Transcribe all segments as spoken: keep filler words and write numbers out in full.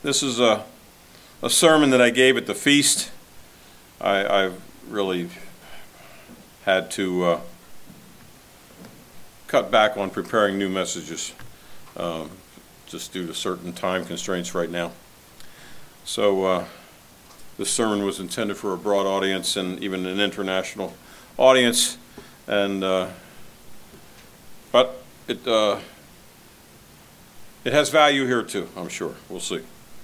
This is a, a sermon that I gave at the feast. I, I've really had to uh, cut back on preparing new messages, um, just due to certain time constraints right now. So uh, this sermon was intended for a broad audience and even an international audience, and uh, but it uh, it has value here too, I'm sure. We'll see.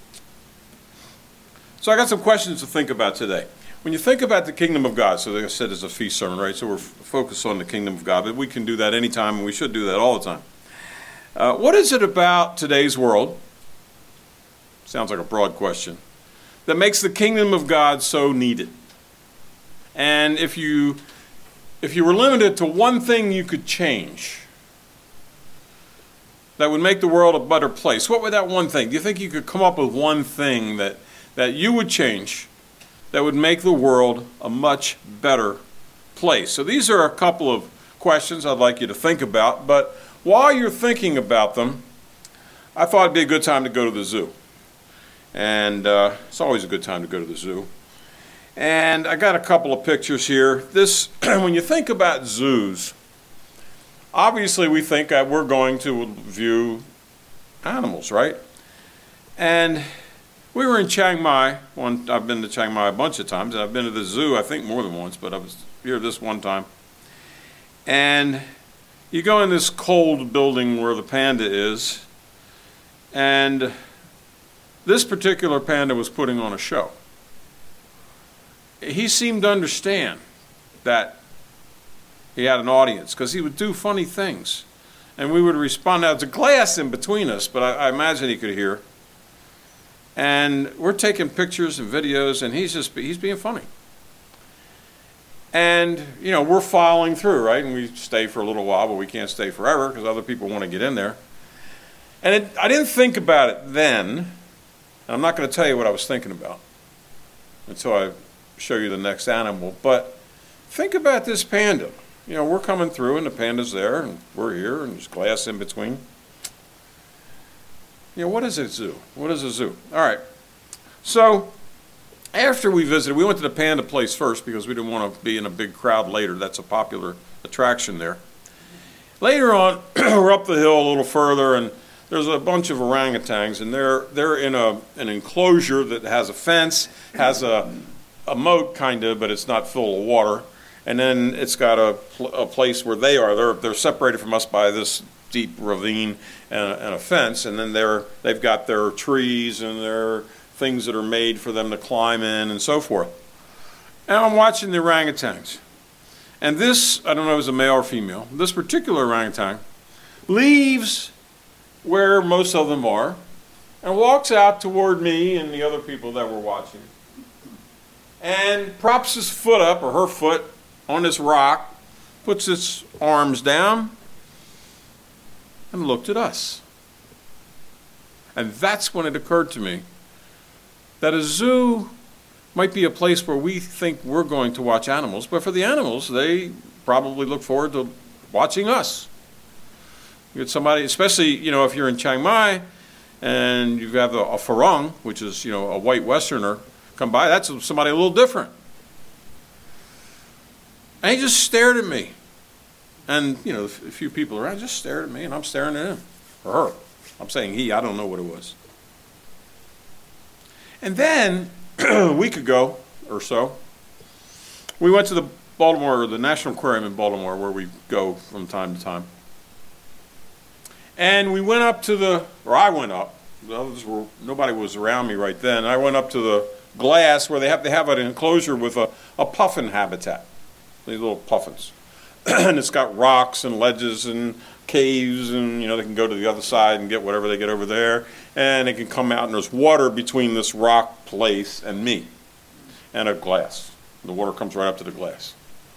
So I got some questions to think about today. When you think about the kingdom of God, so like I said, it's a feast sermon, right? So we're f- focused on the kingdom of God, but we can do that anytime, and we should do that all the time. Uh, what is it about today's world, sounds like a broad question, that makes the kingdom of God so needed? And if you if you were limited to one thing you could change that would make the world a better place, what would that one thing? Do you think you could come up with one thing that, that you would change that would make the world a much better place? So these are a couple of questions I'd like you to think about, but while you're thinking about them, I thought it'd be a good time to go to the zoo. And uh, it's always a good time to go to the zoo. And I got a couple of pictures here. This, when you think about zoos, obviously we think that we're going to view animals, right? And we were in Chiang Mai. One, I've been to Chiang Mai a bunch of times, and I've been to the zoo, I think more than once, but I was here this one time. And you go in this cold building where the panda is, and this particular panda was putting on a show. He seemed to understand that he had an audience, because he would do funny things. And we would respond. Now, there's a glass in between us, but I, I imagine he could hear. And we're taking pictures and videos, and he's just he's being funny. And, you know, we're following through, right? And we stay for a little while, but we can't stay forever because other people want to get in there. And it, I didn't think about it then, and I'm not going to tell you what I was thinking about until I show you the next animal. But think about this panda. You know, we're coming through, and the panda's there, and we're here, and there's glass in between. You know, what is a zoo? What is a zoo? All right. So after we visited, we went to the panda place first because we didn't want to be in a big crowd later. That's a popular attraction there. Later on, we're up the hill a little further, and there's a bunch of orangutans, and they're they're in a an enclosure that has a fence, has a a moat kind of, but it's not full of water. And then it's got a, a place where they are. They're they're separated from us by this deep ravine and a, and a fence. And then they're they've got their trees and their things that are made for them to climb in and so forth. And I'm watching the orangutans. And this, I don't know if it's a male or female, this particular orangutan leaves where most of them are and walks out toward me and the other people that were watching, and props his foot up, or her foot, on this rock, puts its arms down, and looked at us. And that's when it occurred to me that a zoo might be a place where we think we're going to watch animals, but for the animals, they probably look forward to watching us. You get somebody, especially, you know, if you're in Chiang Mai and you have a, a Farang, which is, you know, a white Westerner, come by, that's somebody a little different. And he just stared at me. And, you know, a few people around just stared at me, and I'm staring at him, or her. I'm saying he, I don't know what it was. And then, a week ago or so, we went to the Baltimore, the National Aquarium in Baltimore, where we go from time to time. And we went up to the, or I went up, the others were, nobody was around me right then. I went up to the glass where they have, they have an enclosure with a, a puffin habitat, these little puffins. And it's got rocks and ledges and caves, and, you know, they can go to the other side and get whatever they get over there. And they can come out, and there's water between this rock place and me, and a glass. The water comes right up to the glass.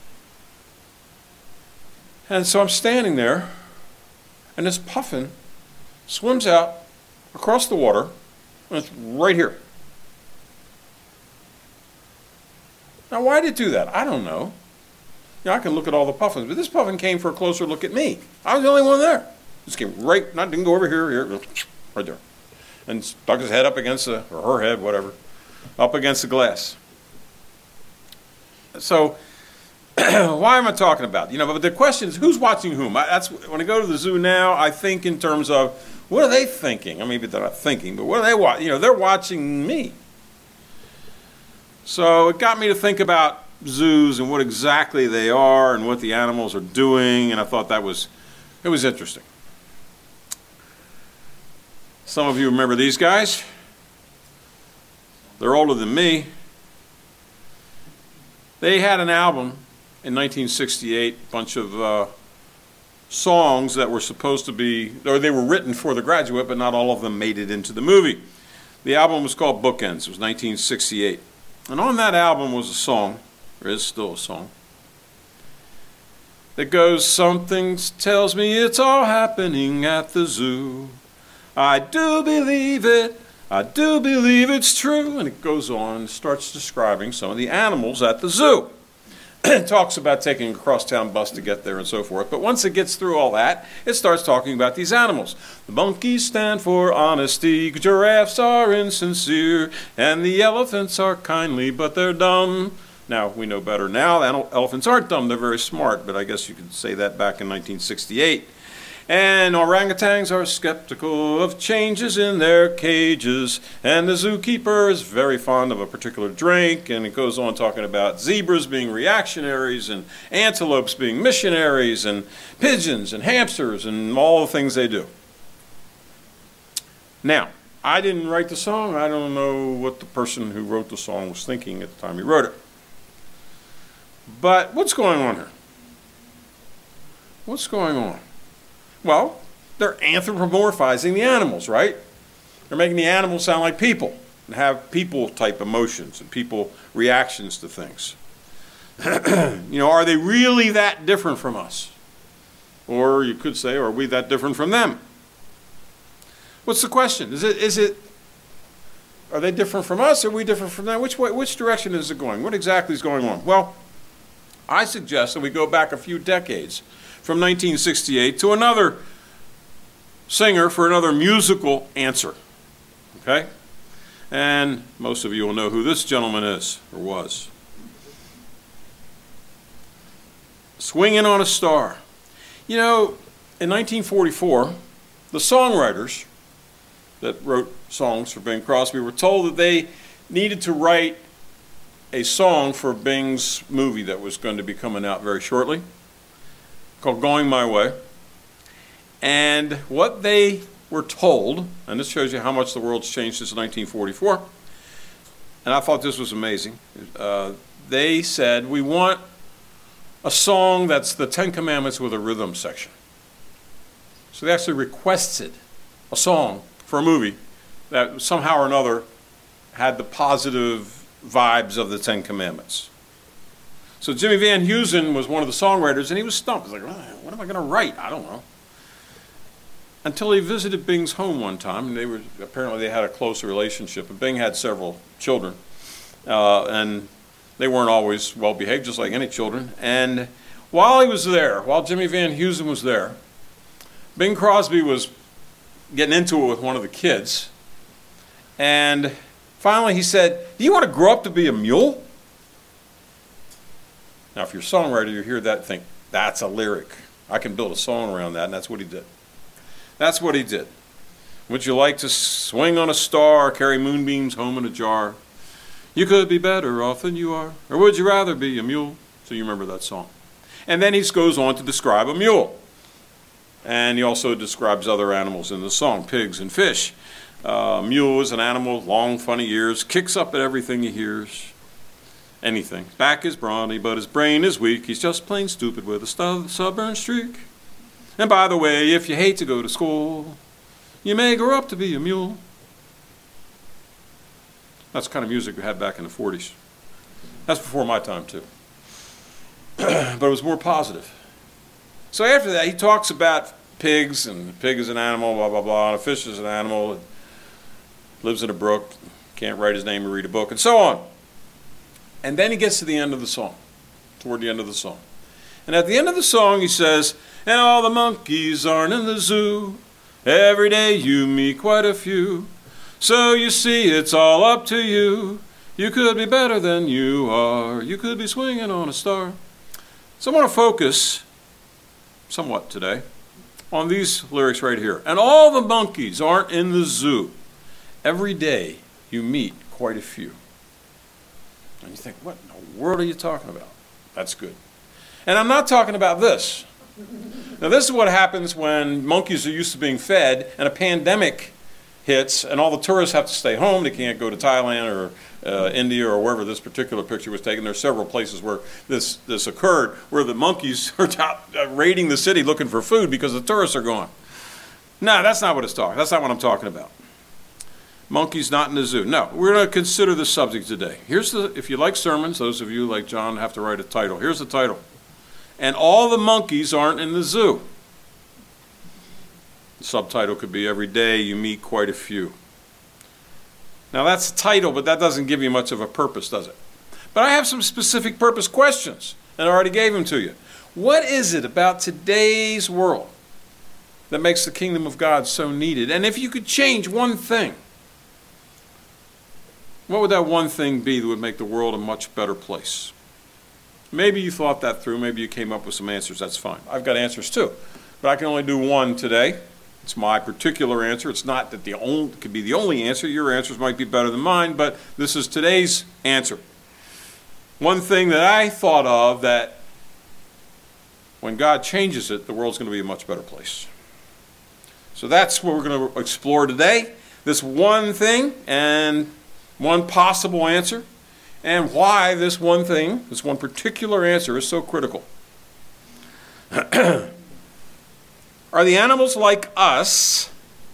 And so I'm standing there, and this puffin swims out across the water, and it's right here. Now, why did it do that? I don't know. You know, I can look at all the puffins, but this puffin came for a closer look at me. I was the only one there. Just came right, not didn't go over here, here, right there. and stuck his head up against the, or her head, whatever, up against the glass. So, why am I talking about? You know, but the question is, who's watching whom? I, that's when I go to the zoo now, I think in terms of, what are they thinking? I mean, maybe they're not thinking, but what are they watching? You know, they're watching me. So it got me to think about zoos and what exactly they are and what the animals are doing, and I thought that was, it was interesting. Some of you remember these guys. They're older than me. They had an album in nineteen sixty-eight, a bunch of uh, songs that were supposed to be, or they were written for The Graduate, but not all of them made it into the movie. The album was called Bookends. It was nineteen sixty-eight. And on that album was a song, there is still a song, that goes, something tells me it's all happening at the zoo. I do believe it. I do believe it's true. And it goes on and starts describing some of the animals at the zoo. It talks about taking a crosstown bus to get there and so forth. But once it gets through all that, it starts talking about these animals. The monkeys stand for honesty, giraffes are insincere, and the elephants are kindly, but they're dumb. Now, we know better now. Elephants aren't dumb, they're very smart, but I guess you could say that back in nineteen sixty-eight. And orangutans are skeptical of changes in their cages, and the zookeeper is very fond of a particular drink, and it goes on talking about zebras being reactionaries, and antelopes being missionaries, and pigeons and hamsters, and all the things they do. Now, I didn't write the song. I don't know what the person who wrote the song was thinking at the time he wrote it. But what's going on here? What's going on? Well, they're anthropomorphizing the animals, right? They're making the animals sound like people and have people-type emotions and people reactions to things. You know, are they really that different from us? Or you could say, are we that different from them? What's the question? Is it, is it, are they different from us? Or are we different from them? Which way, which direction is it going? What exactly is going on? Well, I suggest that we go back a few decades from nineteen sixty-eight to another singer for another musical answer, okay? And most of you will know who this gentleman is, or was. Swinging on a Star. You know, in nineteen forty-four, the songwriters that wrote songs for Bing Crosby were told that they needed to write a song for Bing's movie that was going to be coming out very shortly, called Going My Way. And what they were told, and this shows you how much the world's changed since nineteen forty-four, and I thought this was amazing. Uh, they said, we want a song that's the Ten Commandments with a rhythm section. So they actually requested a song for a movie that somehow or another had the positive vibes of the Ten Commandments. So Jimmy Van Heusen was one of the songwriters, and he was stumped. He was like, oh, what am I going to write? I don't know. Until he visited Bing's home one time, and they were apparently they had a close relationship, and Bing had several children, uh, and they weren't always well behaved, just like any children. And while he was there, while Jimmy Van Heusen was there, Bing Crosby was getting into it with one of the kids, and finally he said, do you want to grow up to be a mule? Now, if you're a songwriter, you hear that and think, that's a lyric. I can build a song around that, and that's what he did. That's what he did. Would you like to swing on a star, carry moonbeams home in a jar? You could be better off than you are. Or would you rather be a mule? So you remember that song. And then he goes on to describe a mule. And he also describes other animals in the song, pigs and fish. Uh, mule is an animal, long, funny ears, kicks up at everything he hears. Anything. Back is brawny, but his brain is weak. He's just plain stupid with a stu- stubborn streak. And by the way, if you hate to go to school, you may grow up to be a mule. That's the kind of music we had back in the forties. That's before my time, too. But it was more positive. So after that, he talks about pigs, and a pig is an animal, blah, blah, blah, and a fish is an animal, lives in a brook, can't write his name or read a book, and so on. And then he gets to the end of the song, toward the end of the song. And at the end of the song, he says, and all the monkeys aren't in the zoo. Every day you meet quite a few. So you see, it's all up to you. You could be better than you are. You could be swinging on a star. So I want to focus somewhat today on these lyrics right here. And all the monkeys aren't in the zoo. Every day you meet quite a few. And you think, what in the world are you talking about? That's good. And I'm not talking about this. Now, this is what happens when monkeys are used to being fed and a pandemic hits and all the tourists have to stay home. They can't go to Thailand or uh, India or wherever this particular picture was taken. There are several places where this, this occurred, where the monkeys are out, uh, raiding the city looking for food because the tourists are gone. No, that's not what it's talking. That's not what I'm talking about. Monkeys not in the zoo. No, we're going to consider this subject today. Here's the, if you like sermons, those of you like John have to write a title. Here's the title. And all the monkeys aren't in the zoo. The subtitle could be, Every Day You Meet Quite a Few. Now that's the title, but that doesn't give you much of a purpose, does it? But I have some specific purpose questions, and I already gave them to you. What is it about today's world that makes the kingdom of God so needed? And if you could change one thing, what would that one thing be that would make the world a much better place? Maybe you thought that through. Maybe you came up with some answers. That's fine. I've got answers too. But I can only do one today. It's my particular answer. It's not that the only, it could be the only answer. Your answers might be better than mine, but this is today's answer. One thing that I thought of that when God changes it, the world's going to be a much better place. So that's what we're going to explore today. This one thing and one possible answer, and why this one thing, this one particular answer is so critical. Are the animals like us?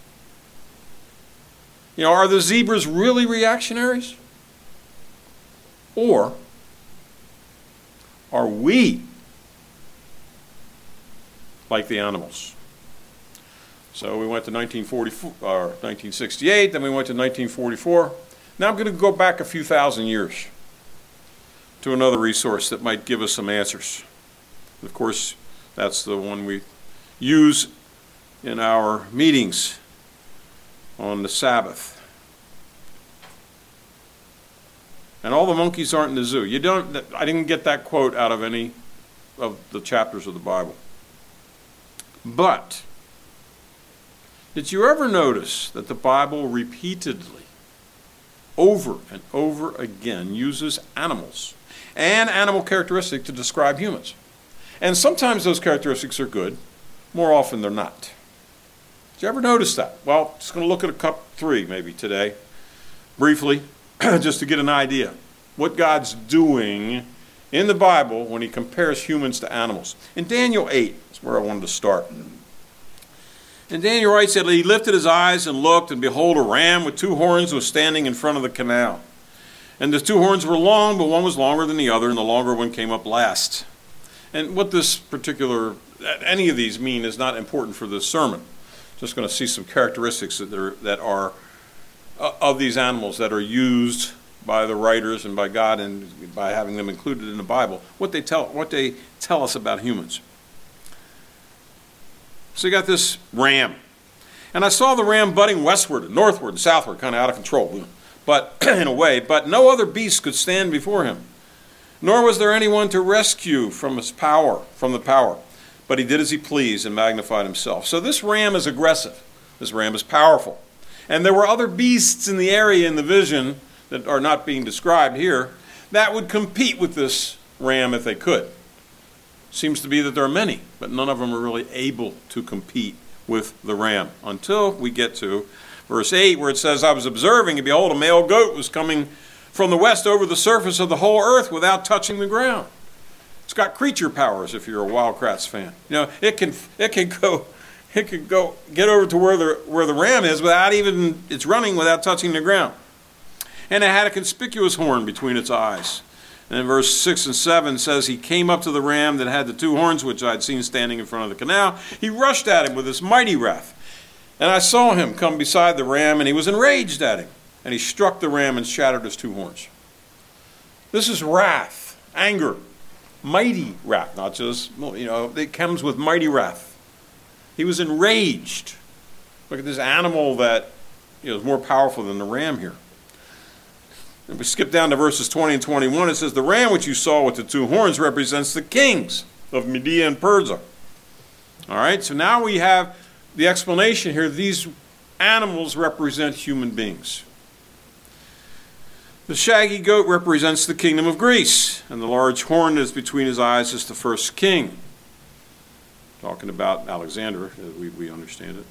You know, are the zebras really reactionaries? Or are we like the animals? So we went to nineteen forty-four, or nineteen sixty-eight, then we went to nineteen forty-four. Now I'm going to go back a few thousand years to another resource that might give us some answers. Of course, that's the one we use in our meetings on the Sabbath. And all the monkeys aren't in the zoo. You don't, I didn't get that quote out of any of the chapters of the Bible. But did you ever notice that the Bible repeatedly, over and over again, uses animals and animal characteristics to describe humans? And sometimes those characteristics are good. More often they're not. Did you ever notice that? Well, just going to look at a couple, three maybe today, briefly, just to get an idea what God's doing in the Bible when he compares humans to animals. In Daniel eight, that's where I wanted to start. And Daniel writes that he lifted his eyes and looked, and behold, a ram with two horns was standing in front of the canal. And the two horns were long, but one was longer than the other, and the longer one came up last. And what this particular, any of these mean is not important for this sermon. Just going to see some characteristics that are, that are uh, of these animals that are used by the writers and by God and by having them included in the Bible, what they tell, what they tell us about humans. So you got this ram. And I saw the ram butting westward and northward and southward, kind of out of control, but in a way, but no other beast could stand before him. Nor was there anyone to rescue from his power, from the power. But he did as he pleased and magnified himself. So this ram is aggressive. This ram is powerful. And there were other beasts in the area in the vision that are not being described here that would compete with this ram if they could. Seems to be that there are many, but none of them are really able to compete with the ram until we get to verse eight, where it says, I was observing, and behold, a male goat was coming from the west over the surface of the whole earth without touching the ground. It's got creature powers if you're a Wildcrats fan. You know, it can it can go it can go get over to where the where the ram is without even it's running without touching the ground. And it had a conspicuous horn between its eyes. And in verse six and seven says, he came up to the ram that had the two horns, which I had seen standing in front of the canal. He rushed at him with this mighty wrath. And I saw him come beside the ram, and he was enraged at him. And he struck the ram and shattered his two horns. This is wrath, anger, mighty wrath, not just, you know, it comes with mighty wrath. He was enraged. Look at this animal that you know, is more powerful than the ram here. If we skip down to verses twenty and twenty-one, it says, the ram which you saw with the two horns represents the kings of Media and Persia. All right, so now we have the explanation here. These animals represent human beings. The shaggy goat represents the kingdom of Greece, and the large horn that is between his eyes is the first king. Talking about Alexander, as we, we understand it.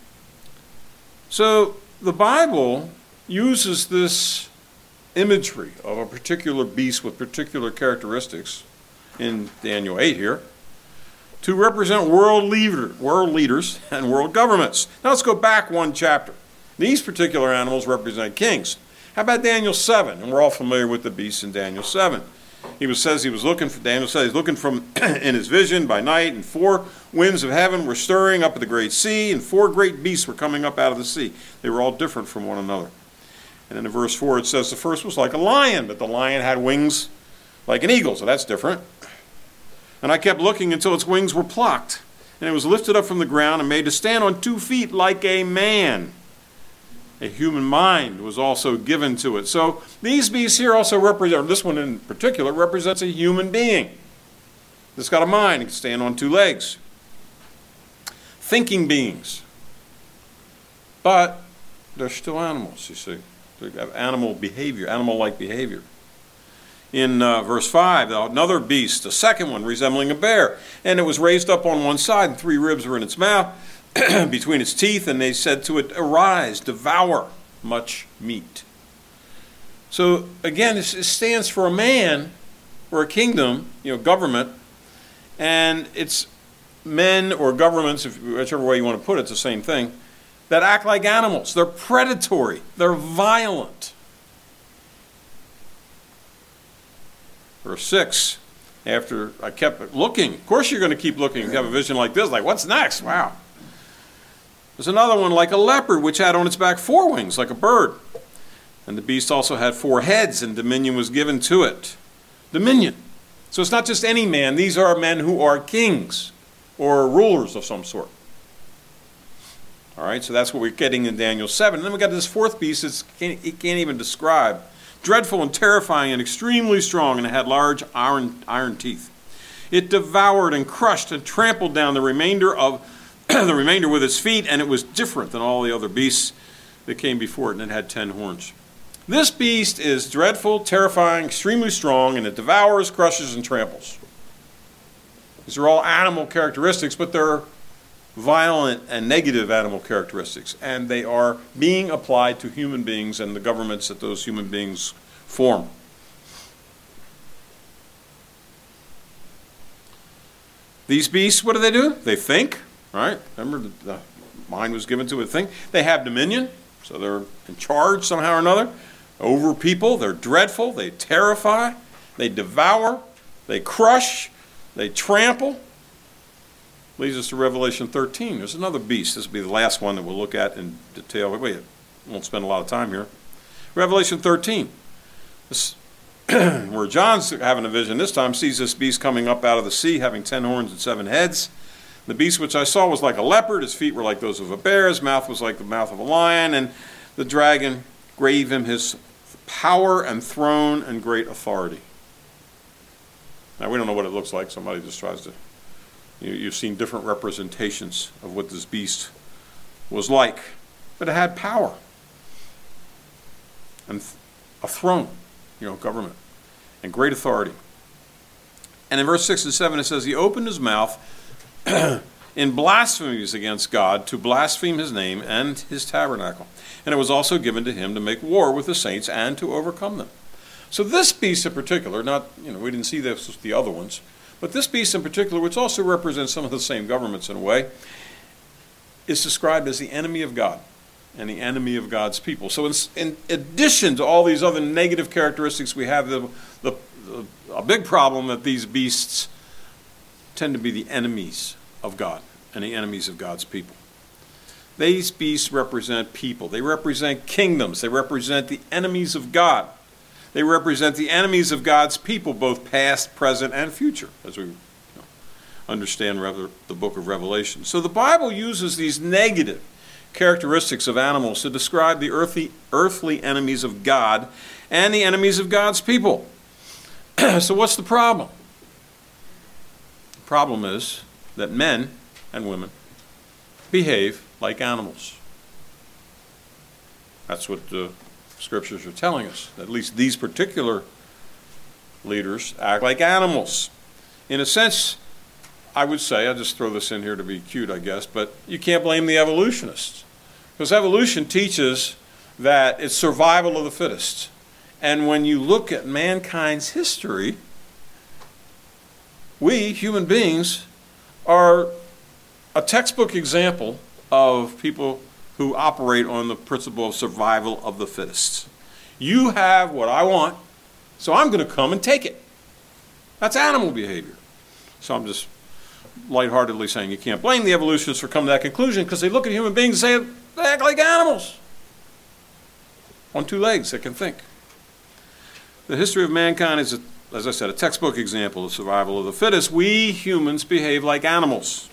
So the Bible uses this imagery of a particular beast with particular characteristics in Daniel eight here to represent world leader, world leaders and world governments. Now let's go back one chapter. These particular animals represent kings. How about Daniel seven? And we're all familiar with the beast in Daniel seven. He was, says he was looking for, Daniel says he's looking from in his vision by night, and four winds of heaven were stirring up at the great sea, and four great beasts were coming up out of the sea. They were all different from one another. And then in verse four it says the first was like a lion, but the lion had wings like an eagle, so that's different. And I kept looking until its wings were plucked, and it was lifted up from the ground and made to stand on two feet like a man. A human mind was also given to it. So these beasts here also represent, this one in particular, represents a human being. It's got a mind, it can stand on two legs. Thinking beings. But they're still animals, you see. They have animal behavior, animal-like behavior. In uh, verse five, another beast, a second one resembling a bear, and it was raised up on one side, and three ribs were in its mouth, between its teeth, and they said to it, arise, devour much meat. So again, it stands for a man or a kingdom, you know, government, and it's men or governments, if, whichever way you want to put it, it's the same thing, that act like animals. They're predatory. They're violent. Verse six, after I kept looking, of course you're going to keep looking. You have a vision like this, like, what's next? Wow. There's another one like a leopard, which had on its back four wings, like a bird. And the beast also had four heads, and dominion was given to it. Dominion. So it's not just any man. These are men who are kings or rulers of some sort. All right, so that's what we're getting in Daniel seven. And then we got this fourth beast that it can't even describe. Dreadful and terrifying and extremely strong, and it had large iron, iron teeth. It devoured and crushed and trampled down the remainder of the remainder with its feet, and it was different than all the other beasts that came before it, and it had ten horns. This beast is dreadful, terrifying, extremely strong, and it devours, crushes, and tramples. These are all animal characteristics, but they're violent and negative animal characteristics, and they are being applied to human beings and the governments that those human beings form. These beasts, what do they do? They think. Right? Remember, the, the mind was given to a thing. They have dominion, so they're in charge somehow or another over people. They're dreadful. They terrify. They devour. They crush. They trample. Leads us to Revelation thirteen. There's another beast. This will be the last one that we'll look at in detail. Wait, wait, won't spend a lot of time here. Revelation thirteen. This, where John's having a vision this time, sees this beast coming up out of the sea, having ten horns and seven heads. The beast which I saw was like a leopard. His feet were like those of a bear. His mouth was like the mouth of a lion. And the dragon gave him his power and throne and great authority. Now, we don't know what it looks like. Somebody just tries to... You, you've seen different representations of what this beast was like. But it had power. And th- a throne, you know, government. And great authority. And in verse six and seven it says, he opened his mouth in blasphemies against God, to blaspheme his name and his tabernacle. And it was also given to him to make war with the saints and to overcome them. So this beast in particular, not, you know, we didn't see this with the other ones, but this beast in particular, which also represents some of the same governments in a way, is described as the enemy of God and the enemy of God's people. So in, in addition to all these other negative characteristics, we have the, the, the a big problem that these beasts tend to be the enemies of God and the enemies of God's people. These beasts represent people. They represent kingdoms. They represent the enemies of God. They represent the enemies of God's people, both past, present, and future, as we you know, understand rather the book of Revelation. So the Bible uses these negative characteristics of animals to describe the earthly, earthly enemies of God and the enemies of God's people. So what's the problem? The problem is that men and women behave like animals. That's what the scriptures are telling us. At least these particular leaders act like animals. In a sense, I would say, I'll just throw this in here to be cute, I guess, but you can't blame the evolutionists. Because evolution teaches that it's survival of the fittest. And when you look at mankind's history, we, human beings, are a textbook example of people who operate on the principle of survival of the fittest. You have what I want, so I'm going to come and take it. That's animal behavior. So I'm just lightheartedly saying you can't blame the evolutionists for coming to that conclusion because they look at human beings and say they act like animals. On two legs, they can think. The history of mankind is, a, as I said, a textbook example of survival of the fittest. We humans behave like animals.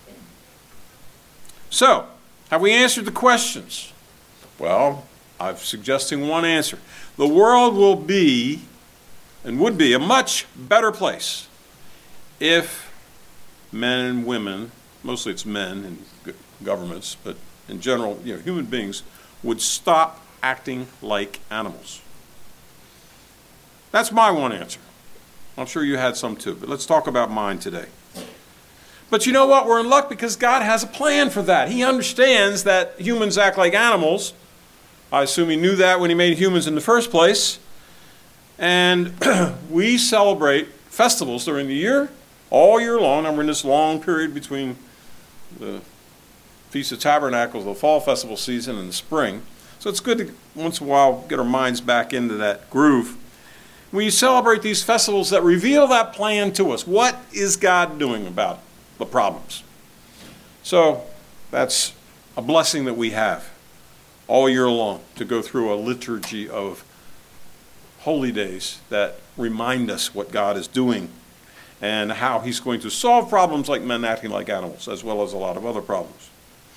So, have we answered the questions? Well, I'm suggesting one answer. The world will be, and would be, a much better place if men and women, mostly it's men in governments, but in general, you know, human beings, would stop acting like animals. That's my one answer. I'm sure you had some too, but let's talk about mine today. But you know what? We're in luck because God has a plan for that. He understands that humans act like animals. I assume he knew that when he made humans in the first place. And we celebrate festivals during the year, all year long. And we're in this long period between the Feast of Tabernacles, the fall festival season, and the spring. So it's good to once in a while get our minds back into that groove. We celebrate these festivals that reveal that plan to us. What is God doing about the problems? So that's a blessing that we have all year long to go through a liturgy of holy days that remind us what God is doing and how he's going to solve problems like men acting like animals, as well as a lot of other problems.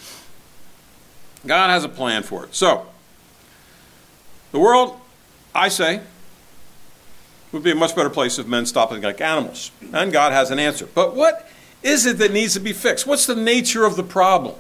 God has a plan for it. So, the world, I say, would be a much better place if men stopped acting like animals. And God has an answer. But what is it that needs to be fixed? What's the nature of the problem?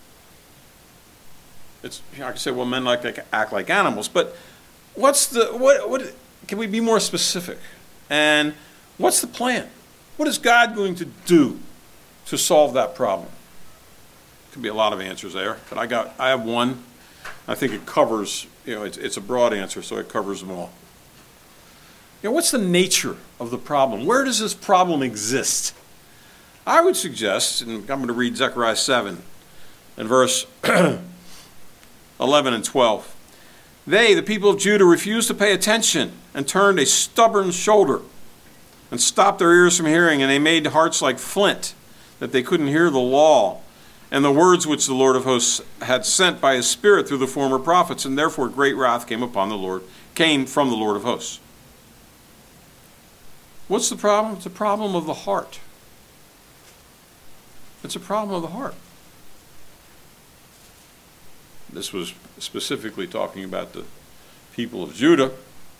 It's, you know, I can say, well, men like to act like animals, but what's the, what, what, can we be more specific? And what's the plan? What is God going to do to solve that problem? Could be a lot of answers there, but I got, I have one. I think it covers, you know, it's, it's a broad answer, so it covers them all. You know, what's the nature of the problem? Where does this problem exist? I would suggest, and I'm going to read Zechariah seven and verse eleven and twelve. They, the people of Judah, refused to pay attention and turned a stubborn shoulder and stopped their ears from hearing, and they made hearts like flint, that they couldn't hear the law and the words which the Lord of hosts had sent by his Spirit through the former prophets, and therefore great wrath came upon the Lord, came from the Lord of hosts. What's the problem? It's a problem of the heart. It's a problem of the heart. This was specifically talking about the people of Judah.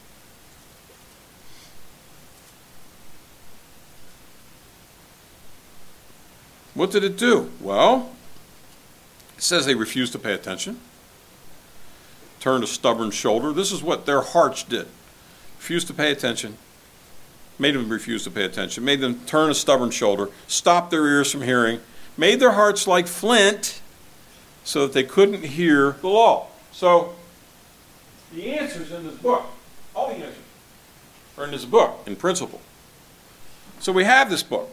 What did it do? Well, it says they refused to pay attention, turned a stubborn shoulder. This is what their hearts did. Refused to pay attention, made them refuse to pay attention, made them turn a stubborn shoulder, stopped their ears from hearing, made their hearts like flint so that they couldn't hear the law. So the answers in this book, all the answers are in this book, in principle. So we have this book.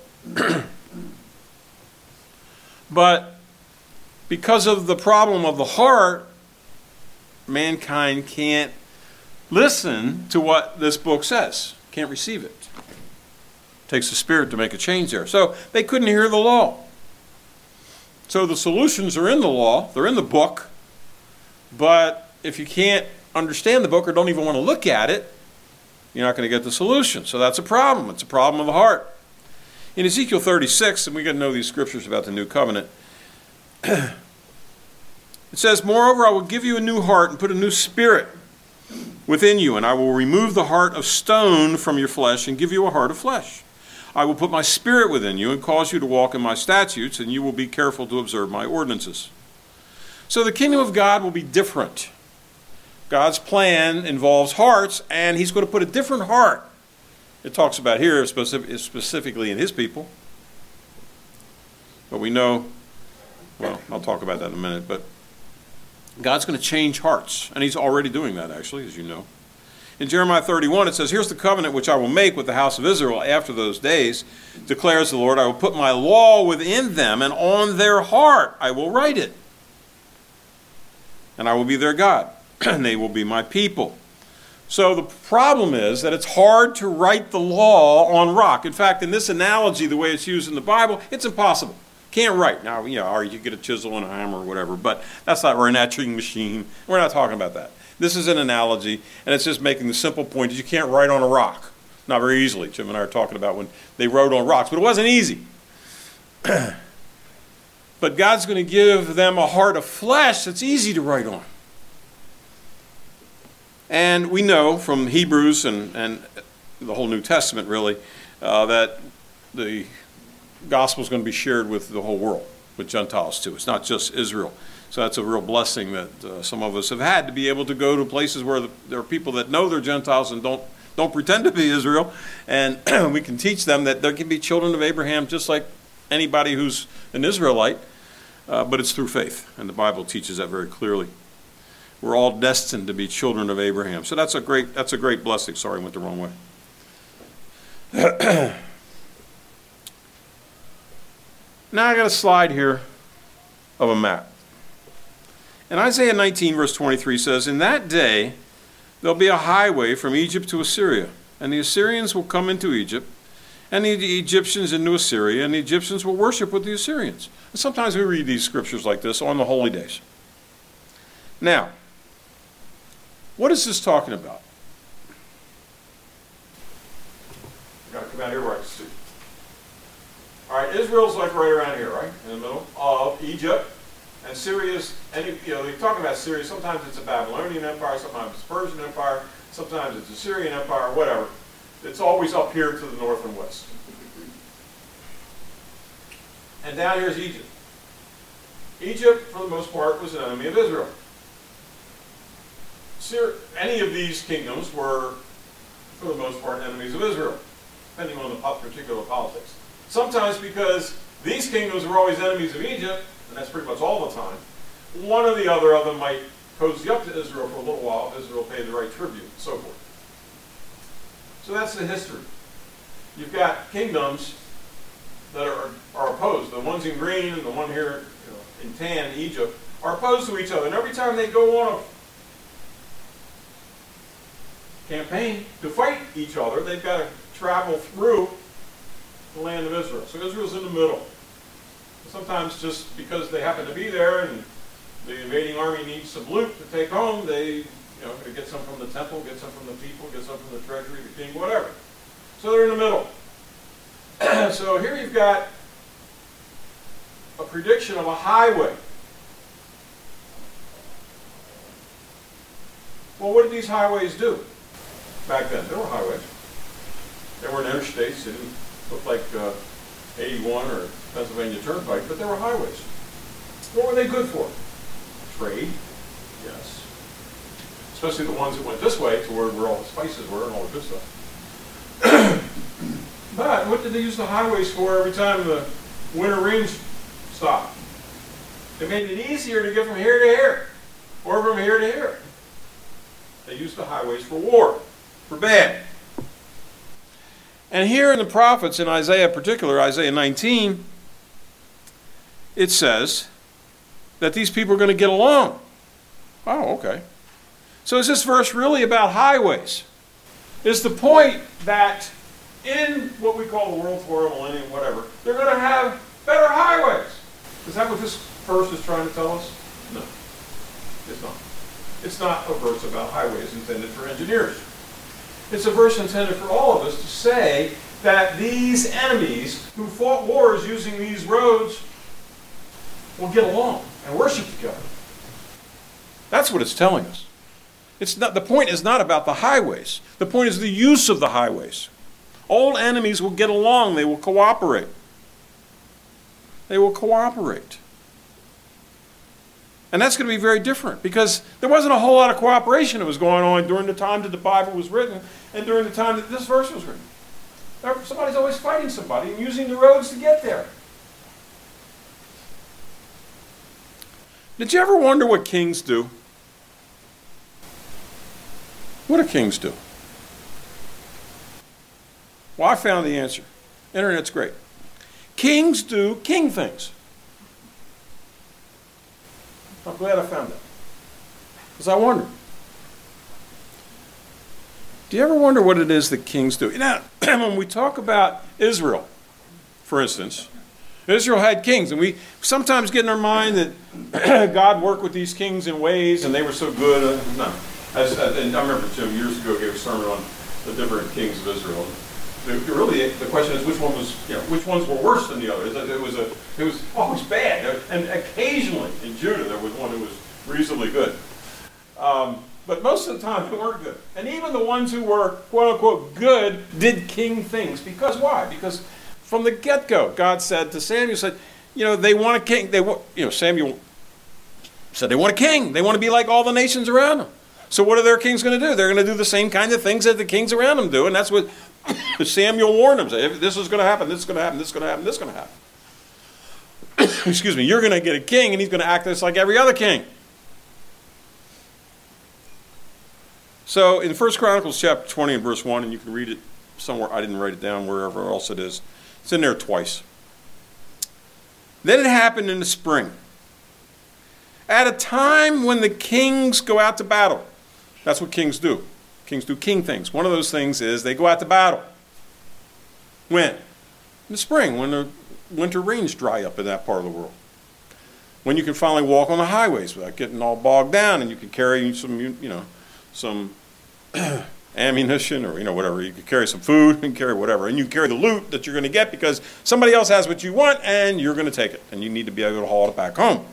But because of the problem of the heart, mankind can't listen to what this book says, can't receive it. It takes the Spirit to make a change there. So they couldn't hear the law. So the solutions are in the law, they're in the book, but if you can't understand the book or don't even want to look at it, you're not going to get the solution. So that's a problem. It's a problem of the heart. In Ezekiel thirty-six, and we got to know these scriptures about the new covenant, It says, moreover, I will give you a new heart and put a new spirit within you, and I will remove the heart of stone from your flesh and give you a heart of flesh. I will put my spirit within you and cause you to walk in my statutes, and you will be careful to observe my ordinances. So the kingdom of God will be different. God's plan involves hearts, and he's going to put a different heart. It talks about here specific, specifically in his people. But we know, well, I'll talk about that in a minute, but God's going to change hearts, and he's already doing that, actually, as you know. In Jeremiah thirty-one, it says, here's the covenant which I will make with the house of Israel after those days, declares the Lord. I will put my law within them, and on their heart I will write it. And I will be their God, and they will be my people. So the problem is that it's hard to write the law on rock. In fact, in this analogy, the way it's used in the Bible, it's impossible. Can't write. Now, you know, or you get a chisel and a hammer or whatever, but that's not, or an etching machine. We're not talking about that. This is an analogy, and it's just making the simple point that you can't write on a rock. Not very easily. Jim and I are talking about when they wrote on rocks, but it wasn't easy. But God's going to give them a heart of flesh that's easy to write on. And we know from Hebrews and, and the whole New Testament, really, uh, that the gospel is going to be shared with the whole world, with Gentiles too. It's not just Israel. So that's a real blessing that uh, some of us have had, to be able to go to places where the, there are people that know they're Gentiles and don't don't pretend to be Israel, and we can teach them that there can be children of Abraham just like anybody who's an Israelite, uh, but it's through faith, and the Bible teaches that very clearly. We're all destined to be children of Abraham. So that's a great that's a great blessing. Sorry, I went the wrong way. Now I got a slide here of a map. And Isaiah nineteen, verse twenty-three says, in that day there'll be a highway from Egypt to Assyria, and the Assyrians will come into Egypt, and the Egyptians into Assyria, and the Egyptians will worship with the Assyrians. And sometimes we read these scriptures like this on the holy days. Now, what is this talking about? I've got to come out here where I can see. All right, Israel's like right around here, right? In the middle of Egypt. And Syria's, and you know, they're talking about Syria, sometimes it's a Babylonian empire, sometimes it's a Persian empire, sometimes it's a Syrian empire, whatever. It's always up here to the north and west. And down here's Egypt. Egypt, for the most part, was an enemy of Israel. Syria, any of these kingdoms were, for the most part, enemies of Israel, depending on the particular politics. Sometimes because these kingdoms were always enemies of Egypt, and that's pretty much all the time, one or the other of them might cozy up to Israel for a little while if Israel paid the right tribute, and so forth. So that's the history. You've got kingdoms that are, are opposed. The ones in green and the one here, you know, in tan, Egypt, are opposed to each other. And every time they go on a campaign to fight each other, they've got to travel through the land of Israel. So Israel's in the middle. Sometimes just because they happen to be there and the invading army needs some loot to take home, they, you know, get some from the temple, get some from the people, get some from the treasury, the king, whatever. So they're in the middle. So here you've got a prediction of a highway. Well, what did these highways do back then? There were highways. They weren't interstates. They didn't look like uh, eighty-one or Pennsylvania Turnpike, but there were highways. What were they good for? Trade, yes. Especially the ones that went this way to where, where all the spices were and all the good stuff. But what did they use the highways for every time the winter rains stopped? It made it easier to get from here to here, or from here to here. They used the highways for war, for bad. And here in the prophets, in Isaiah in particular, Isaiah nineteen, it says that these people are going to get along. Oh, okay. So is this verse really about highways? Is the point that in what we call the world for millennium, whatever, they're going to have better highways? Is that what this verse is trying to tell us? No, it's not. It's not a verse about highways intended for engineers. It's a verse intended for all of us to say that these enemies who fought wars using these roads will get along and worship together. That's what it's telling us. It's not, the point is not about the highways. The point is the use of the highways. Old enemies will get along. They will cooperate. They will cooperate. And that's going to be very different because there wasn't a whole lot of cooperation that was going on during the time that the Bible was written and during the time that this verse was written. Somebody's always fighting somebody and using the roads to get there. Did you ever wonder what kings do? What do kings do? Well, I found the answer. Internet's great. Kings do king things. I'm glad I found that. Because I wondered. Do you ever wonder what it is that kings do? Now, when we talk about Israel, for instance, Israel had kings, and we sometimes get in our mind that God worked with these kings in ways, and they were so good. Uh, no. As, uh, and I remember Jim years ago gave a sermon on the different kings of Israel. The, really, the question is which one was, you know, which ones were worse than the others. It was a, it was always bad, and occasionally in Judah there was one who was reasonably good. Um, but most of the time they weren't good. And even the ones who were quote unquote good did king things. Because why? Because from the get-go, God said to Samuel, said, you know, they want a king. They want, you know, Samuel said they want a king. They want to be like all the nations around them. So what are their kings going to do? They're going to do the same kind of things that the kings around them do, and that's what Samuel warned them. Say, this is going to happen, this is going to happen, this is going to happen, this is going to happen. Excuse me, you're going to get a king, and he's going to act just like every other king. So in First Chronicles chapter twenty and verse one, and you can read it somewhere, I didn't write it down, wherever else it is. It's in there twice. Then it happened in the spring, at a time when the kings go out to battle. That's what kings do. Kings do king things. One of those things is they go out to battle. When? In the spring, when the winter rains dry up in that part of the world. When you can finally walk on the highways without getting all bogged down, and you can carry some, you know, some ammunition or, you know, whatever. You can carry some food and carry whatever. And you carry the loot that you're going to get because somebody else has what you want and you're going to take it. And you need to be able to haul it back home.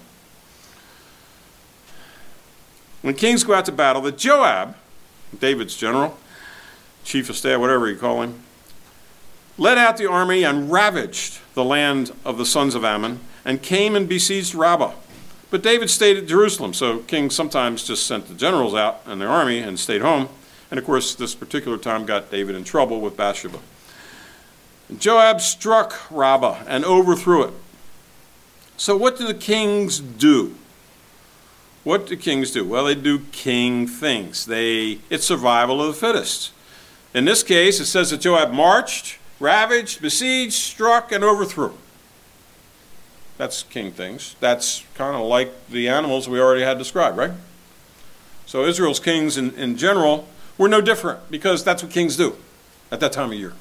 When kings go out to battle, that Joab, David's general, chief of staff, whatever you call him, led out the army and ravaged the land of the sons of Ammon and came and besieged Rabbah. But David stayed at Jerusalem, so kings sometimes just sent the generals out and their army and stayed home. And of course, this particular time got David in trouble with Bathsheba. Joab struck Rabbah and overthrew it. So what do the kings do? What do kings do? Well, they do king things. They, it's survival of the fittest. In this case, it says that Joab marched, ravaged, besieged, struck, and overthrew. That's king things. That's kind of like the animals we already had described, right? So Israel's kings in, in general were no different because that's what kings do at that time of year.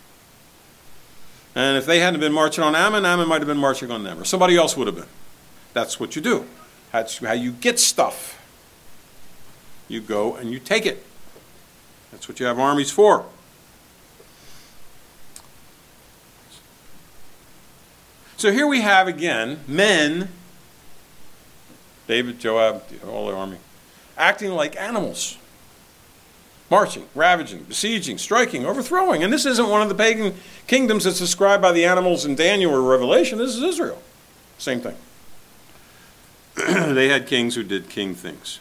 And if they hadn't been marching on Ammon, Ammon might have been marching on them, or somebody else would have been. That's what you do. That's how you get stuff. You go and you take it. That's what you have armies for. So here we have again men, David, Joab, all the army, acting like animals. Marching, ravaging, besieging, striking, overthrowing. And this isn't one of the pagan kingdoms that's described by the animals in Daniel or Revelation. This is Israel. Same thing. They had kings who did king things.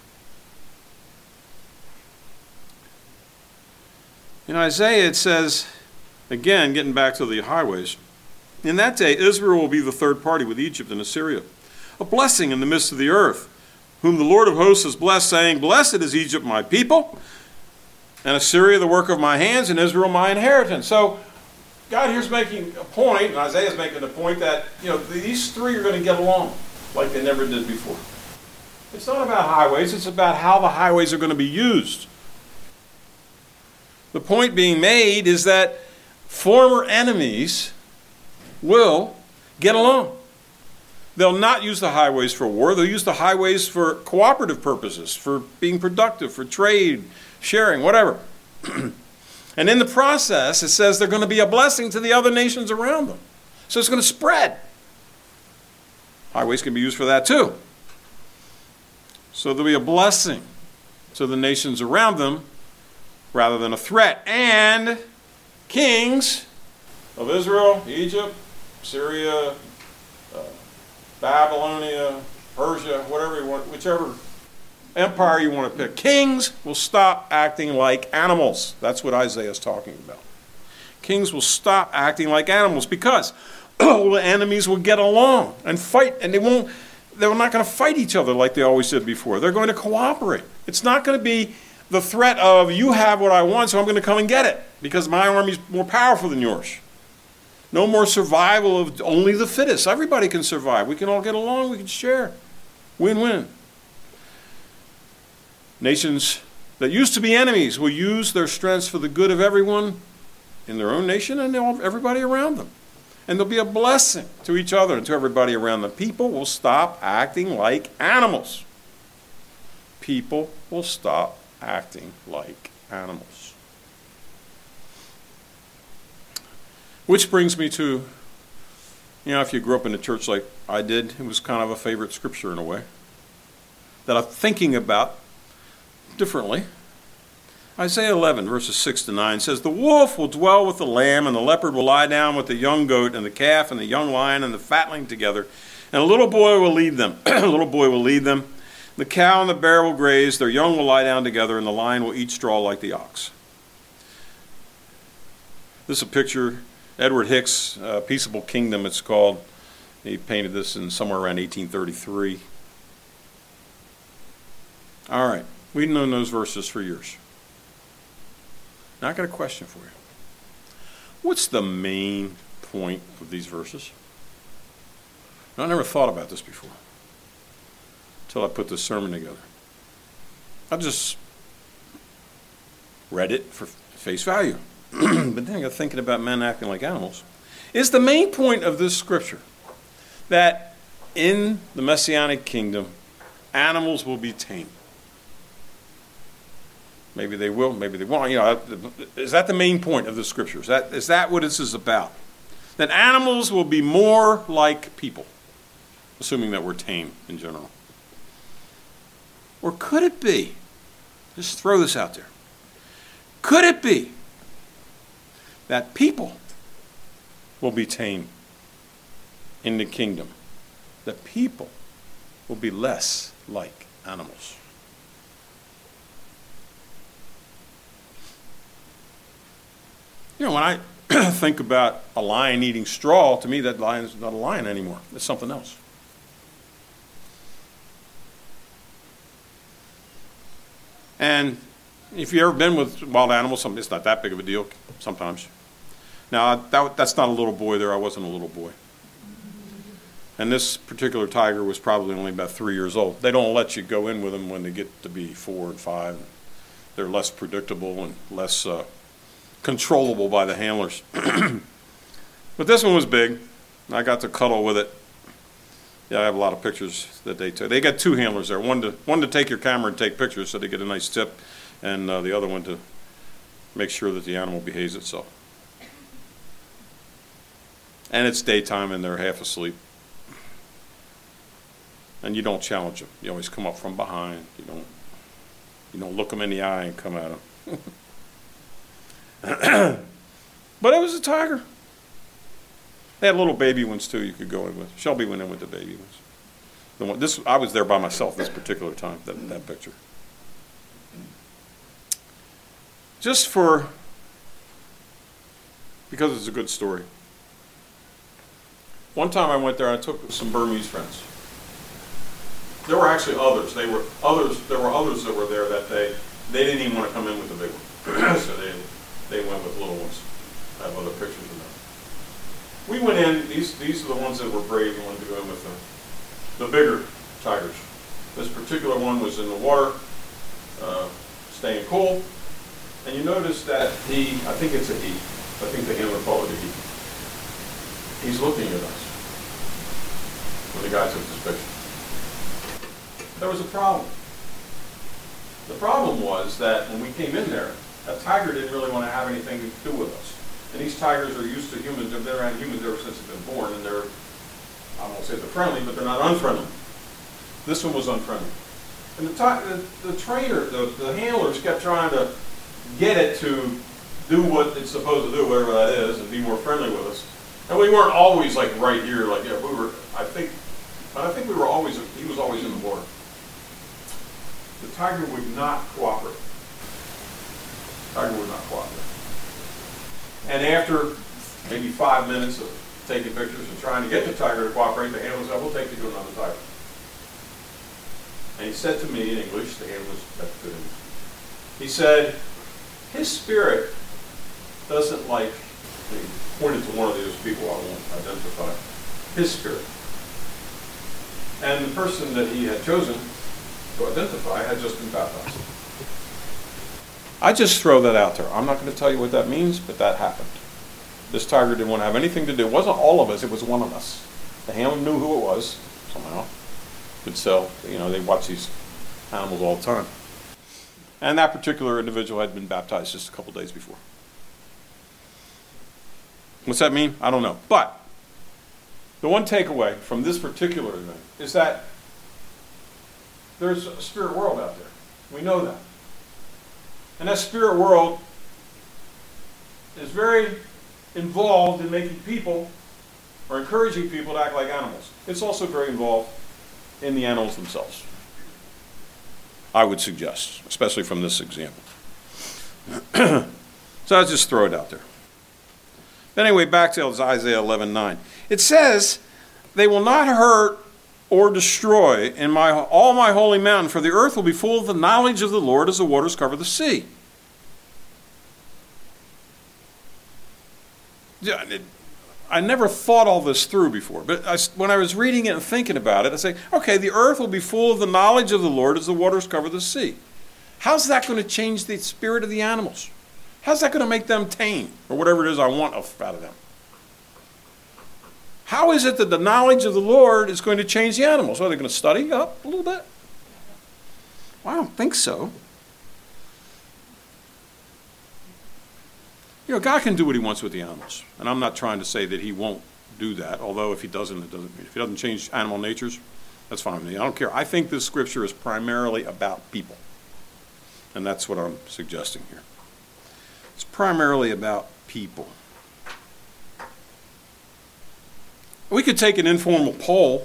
In Isaiah it says, again, getting back to the highways, in that day Israel will be the third party with Egypt and Assyria, a blessing in the midst of the earth, whom the Lord of hosts has blessed, saying, blessed is Egypt my people, and Assyria the work of my hands, and Israel my inheritance. So God here's making a point, and Isaiah's making the point that, you know, these three are going to get along like they never did before. It's not about highways, it's about how the highways are going to be used. The point being made is that former enemies will get along. They'll not use the highways for war, they'll use the highways for cooperative purposes, for being productive, for trade, sharing, whatever. And in the process, it says they're going to be a blessing to the other nations around them. So it's going to spread. Highways can be used for that too. So there'll be a blessing to the nations around them rather than a threat. And kings of Israel, Egypt, Syria, uh, Babylonia, Persia, whatever you want, whichever empire you want to pick, kings will stop acting like animals. That's what Isaiah is talking about. Kings will stop acting like animals because all the enemies will get along and fight, and they won't, they're not going to fight each other like they always did before. They're going to cooperate. It's not going to be the threat of, you have what I want, so I'm going to come and get it because my army's more powerful than yours. No more survival of only the fittest. Everybody can survive. We can all get along. We can share. Win-win. Nations that used to be enemies will use their strengths for the good of everyone in their own nation and everybody around them. And there'll be a blessing to each other and to everybody around them. People will stop acting like animals. People will stop acting like animals. Which brings me to, you know, if you grew up in a church like I did, it was kind of a favorite scripture in a way that I'm thinking about differently. Isaiah eleven, verses six to nine says, "The wolf will dwell with the lamb, and the leopard will lie down with the young goat, and the calf and the young lion and the fatling together, and a little boy will lead them. A little boy will lead them. The cow and the bear will graze, their young will lie down together, and the lion will eat straw like the ox." This is a picture, Edward Hicks, uh, Peaceable Kingdom it's called. He painted this in somewhere around eighteen thirty-three. All right, we've known those verses for years. Now I got a question for you. What's the main point of these verses? Now, I never thought about this before until I put this sermon together. I just read it for face value. But then I got thinking about men acting like animals. Is the main point of this scripture that in the Messianic kingdom, animals will be tamed? Maybe they will, maybe they won't. You know, is that the main point of the scripture? Is that, is that what this is about? That animals will be more like people, assuming that we're tame in general. Or could it be, just throw this out there, could it be that people will be tame in the kingdom? That people will be less like animals? You know, when I think about a lion eating straw, to me that lion is not a lion anymore. It's something else. And if you've ever been with wild animals, it's not that big of a deal sometimes. Now, that, that's not a little boy there. I wasn't a little boy. And this particular tiger was probably only about three years old. They don't let you go in with them when they get to be four and five. They're less predictable and less uh, controllable by the handlers. But this one was big. I got to cuddle with it. Yeah, I have a lot of pictures that they took. They got two handlers there. One to one to take your camera and take pictures so they get a nice tip, and uh, the other one to make sure that the animal behaves itself. And it's daytime and they're half asleep. And you don't challenge them. You always come up from behind. You don't you don't look them in the eye and come at them. But it was a tiger. They had little baby ones too you could go in with. Shelby went in with the baby ones. The one, this I was there by myself this particular time, that, that picture. Just for, because it's a good story. One time I went there, I took some Burmese friends. There were actually others. They were others. There were others that were there that day. They didn't even want to come in with the big one, so they they went with little ones. I have other pictures of them. We went in. These these are the ones that were brave and wanted to go in with the the bigger tigers. This particular one was in the water, uh, staying cool. And you notice that he, I think it's a he. I think the handler called it a he. He's looking at us when the guy took this picture. There was a problem. The problem was that when we came in there, that tiger didn't really want to have anything to do with us. And these tigers are used to humans. They've been around humans ever since they've been born, and they're, I won't say they're friendly, but they're not unfriendly. This one was unfriendly. And the, the, the trainer, the, the handlers kept trying to get it to do what it's supposed to do, whatever that is, and be more friendly with us. And we weren't always like right here, like, yeah, we were, I think, I think we were always, he was always in the water. The tiger would not cooperate. The tiger would not cooperate. And after maybe five minutes of taking pictures and trying to get the tiger to cooperate, the handler said, we'll take you to another tiger. And he said to me in English, the handler's that's good English, he said, his spirit doesn't like, he pointed to one of those people I won't identify, his spirit. And the person that he had chosen to identify had just been baptized. I just throw that out there. I'm not going to tell you what that means, but that happened. This tiger didn't want to have anything to do. It wasn't all of us, it was one of us. The handler knew who it was, somehow. Could sell, you know, they watch these animals all the time. And that particular individual had been baptized just a couple days before. What's that mean? I don't know. But the one takeaway from this particular event is that there's a spirit world out there. We know that. And that spirit world is very involved in making people or encouraging people to act like animals. It's also very involved in the animals themselves, I would suggest, especially from this example. So I'll just throw it out there. But anyway, back to Isaiah eleven nine. It says, they will not hurt or destroy in my all my holy mountain, for the earth will be full of the knowledge of the Lord as the waters cover the sea. Yeah, it, I never thought all this through before, but I, when I was reading it and thinking about it, I say, okay, the earth will be full of the knowledge of the Lord as the waters cover the sea. How's that going to change the spirit of the animals? How's that going to make them tame, or whatever it is I want out of them? How is it that the knowledge of the Lord is going to change the animals? Are they going to study up a little bit? Well, I don't think so. You know, God can do what he wants with the animals. And I'm not trying to say that he won't do that, although if he doesn't, it doesn't, if he doesn't change animal natures, that's fine with me. I don't care. I think this scripture is primarily about people. And that's what I'm suggesting here. It's primarily about people. We could take an informal poll.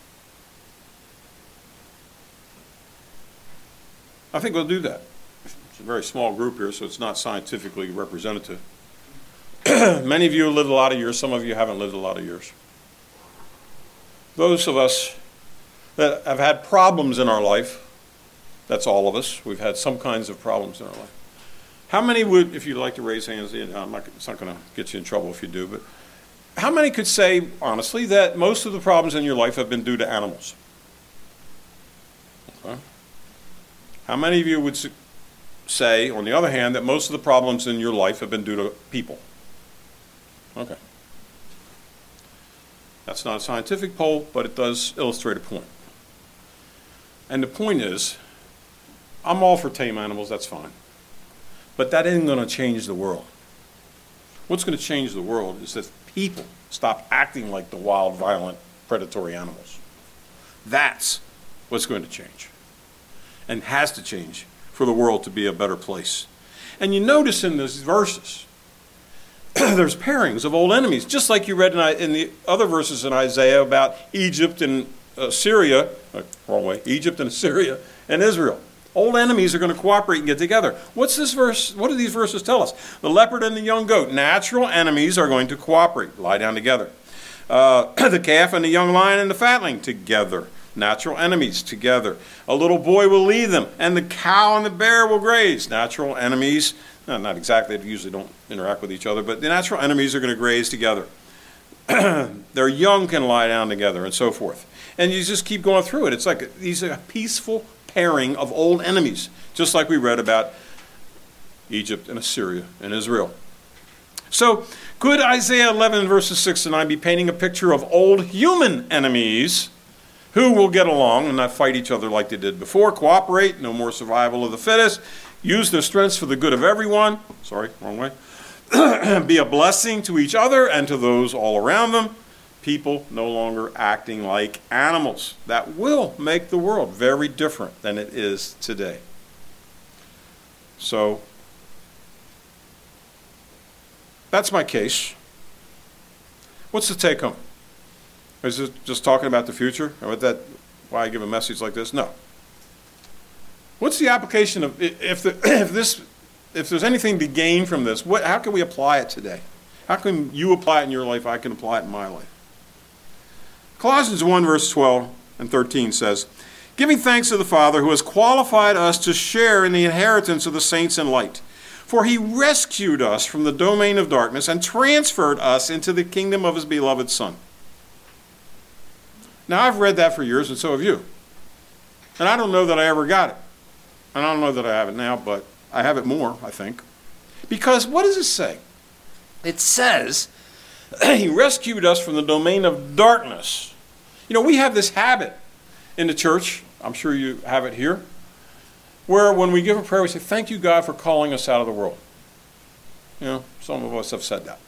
I think we'll do that. It's a very small group here, so it's not scientifically representative. Many of you have lived a lot of years. Some of you haven't lived a lot of years. Those of us that have had problems in our life, that's all of us. We've had some kinds of problems in our life. How many would, if you'd like to raise hands, I'm not, it's not going to get you in trouble if you do, but how many could say, honestly, that most of the problems in your life have been due to animals? Okay. How many of you would say, on the other hand, that most of the problems in your life have been due to people? Okay. That's not a scientific poll, but it does illustrate a point. And the point is, I'm all for tame animals, that's fine. But that isn't going to change the world. What's going to change the world is that people stop acting like the wild, violent, predatory animals. That's what's going to change. And has to change for the world to be a better place. And you notice in these verses, there's pairings of old enemies, just like you read in, in the other verses in Isaiah about Egypt and Assyria, uh, wrong way, Egypt and Assyria and Israel. Old enemies are going to cooperate and get together. What's this verse? What do these verses tell us? The leopard and the young goat, natural enemies, are going to cooperate, lie down together. Uh, the calf and the young lion and the fatling together. Natural enemies together. A little boy will lead them, and the cow and the bear will graze. Natural enemies, no, not exactly, they usually don't interact with each other, but the natural enemies are going to graze together. Their young can lie down together, and so forth. And you just keep going through it. It's like these are peaceful pairing of old enemies, just like we read about Egypt and Assyria and Israel. So, could Isaiah eleven verses six and nine be painting a picture of old human enemies who will get along and not fight each other like they did before, cooperate, no more survival of the fittest, use their strengths for the good of everyone, sorry, wrong way, be a blessing to each other and to those all around them, People no longer acting like animals. That will make the world very different than it is today. So, that's my case. What's the take home? Is it just talking about the future? Or that why I give a message like this? No. What's the application of if the if this if there's anything to gain from this? What how can we apply it today? How can you apply it in your life? I can apply it in my life. Colossians one verse twelve and thirteen says, "Giving thanks to the Father who has qualified us to share in the inheritance of the saints in light. For he rescued us from the domain of darkness and transferred us into the kingdom of his beloved Son." Now, I've read that for years, and so have you. And I don't know that I ever got it. And I don't know that I have it now, but I have it more, I think. Because what does it say? It says, he rescued us from the domain of darkness. You know, we have this habit in the church, I'm sure you have it here, where when we give a prayer, we say, "Thank you, God, for calling us out of the world." You know, some of us have said that.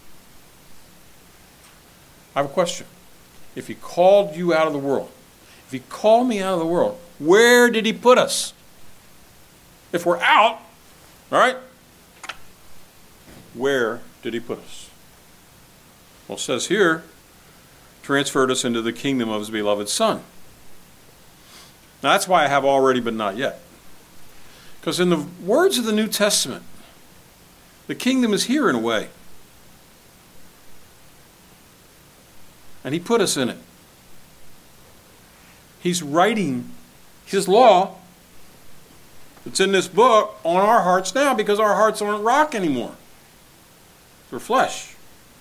I have a question. If he called you out of the world, if he called me out of the world, where did he put us? If we're out, all right, where did he put us? Well, it says here, transferred us into the kingdom of his beloved Son. Now, that's why I have already but not yet. Because in the words of the New Testament, the kingdom is here in a way. And he put us in it. He's writing his law that's in this book on our hearts now because our hearts aren't rock anymore. They're flesh.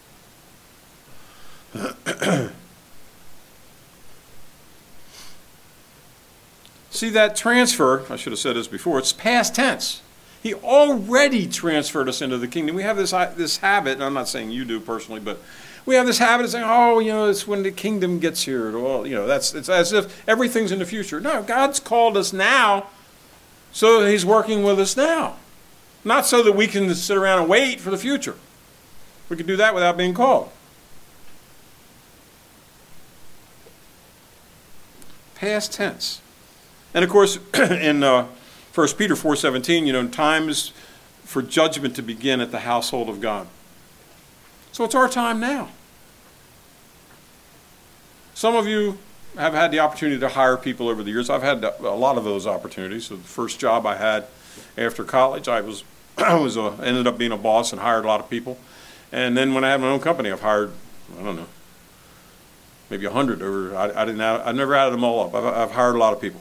See, that transfer, I should have said this before, it's past tense. He already transferred us into the kingdom. We have this, this habit, and I'm not saying you do personally, but we have this habit of saying, "Oh, you know, it's when the kingdom gets here." Well, you know, that's it's as if everything's in the future. No, God's called us now, so he's working with us now. Not so that we can sit around and wait for the future. We can do that without being called. Past tense. And of course, in uh, First Peter four seventeen, you know, time is for judgment to begin at the household of God. So it's our time now. Some of you have had the opportunity to hire people over the years. I've had a lot of those opportunities. So the first job I had after college, I was I was a, ended up being a boss and hired a lot of people. And then when I had my own company, I've hired, I don't know, maybe a hundred. Over I, I didn't I never added them all up. I've, I've hired a lot of people.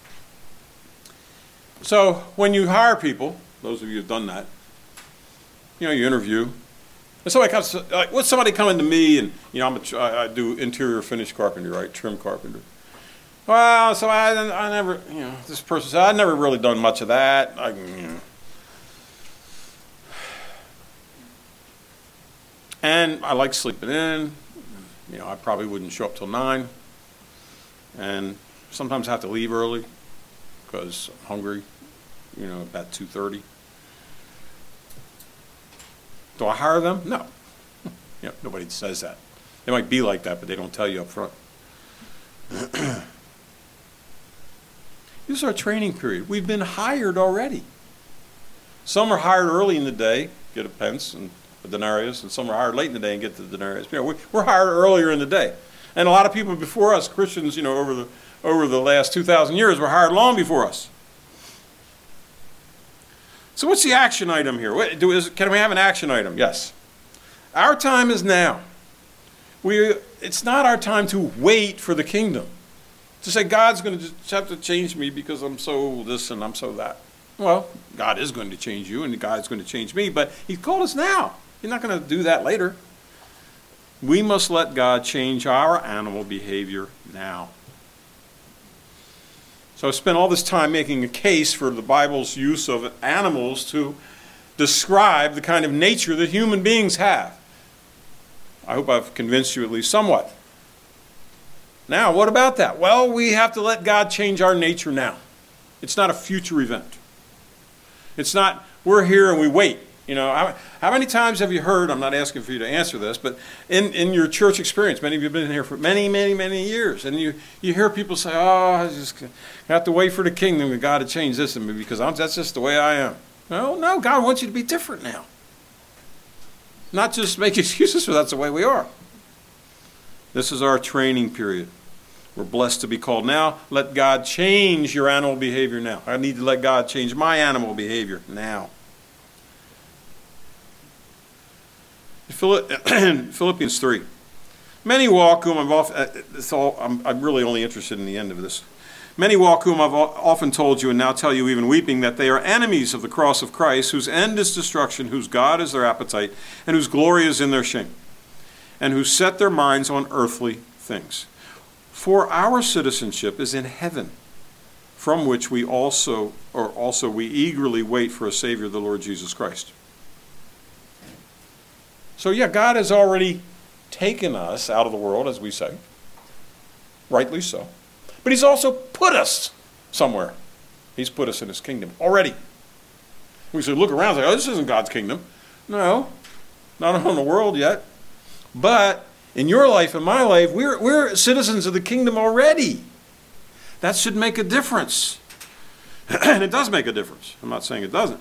So when you hire people, those of you who've done that, you know, you interview. And somebody comes, like, what's somebody coming to me and, you know, I'm a, I do interior finish carpentry, right? Trim carpenter. Well, so I, I never, you know, this person said, I've never really done much of that. I, you know. And I like sleeping in. You know, I probably wouldn't show up till nine. And sometimes I have to leave early because I'm hungry, you know, about two thirty. Do I hire them? No. You know, nobody says that. They might be like that, but they don't tell you up front. This is our training period. We've been hired already. Some are hired early in the day, get a pence and a denarius, and some are hired late in the day and get the denarius. You know, we're hired earlier in the day. And a lot of people before us, Christians, you know, over the over the last two thousand years, were hired long before us. So what's the action item here? What, do, is, can we have an action item? Yes. Our time is now. We, it's not our time to wait for the kingdom. To say, God's going to just have to change me because I'm so this and I'm so that. Well, God is going to change you and God's going to change me, but he's called us now. He's not going to do that later. We must let God change our animal behavior now. So I spent all this time making a case for the Bible's use of animals to describe the kind of nature that human beings have. I hope I've convinced you at least somewhat. Now, what about that? Well, we have to let God change our nature now. It's not a future event. It's not, we're here and we wait. You know, how, how many times have you heard, I'm not asking for you to answer this, but in, in your church experience, many of you have been here for many, many, many years, and you, you hear people say, oh, I just have to wait for the kingdom of God to change this in me because I'm, that's just the way I am. No, no, God wants you to be different now. Not just make excuses for that's the way we are. This is our training period. We're blessed to be called now. Let God change your animal behavior now. I need to let God change my animal behavior now. Philippians three. Many walk whom I've often, it's all, I'm, I'm really only interested in the end of this. Many walk whom I've often told you and now tell you even weeping that they are enemies of the cross of Christ, whose end is destruction, whose God is their appetite, and whose glory is in their shame, and who set their minds on earthly things. For our citizenship is in heaven, from which we also, or also we eagerly wait for a Savior, the Lord Jesus Christ. So yeah, God has already taken us out of the world, as we say, rightly so. But he's also put us somewhere. He's put us in his kingdom already. We should look around and say, oh, this isn't God's kingdom. No, not on the world yet. But in your life and my life, we're, we're citizens of the kingdom already. That should make a difference. And it does make a difference. I'm not saying it doesn't.